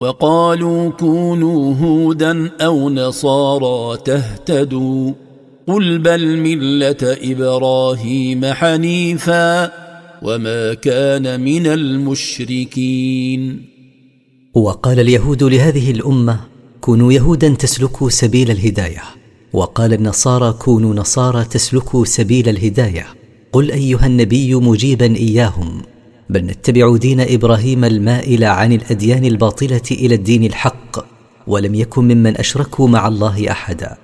وقالوا كونوا هودا أو نصارى تهتدوا قل بل ملة إبراهيم حنيفا وما كان من المشركين. وقال اليهود لهذه الأمة كونوا يهودا تسلكوا سبيل الهداية، وقال النصارى كونوا نصارى تسلكوا سبيل الهداية. قل أيها النبي مجيبا إياهم بل نتبع دين إبراهيم المائل عن الأديان الباطلة إلى الدين الحق، ولم يكن ممن أشركوا مع الله أحدا.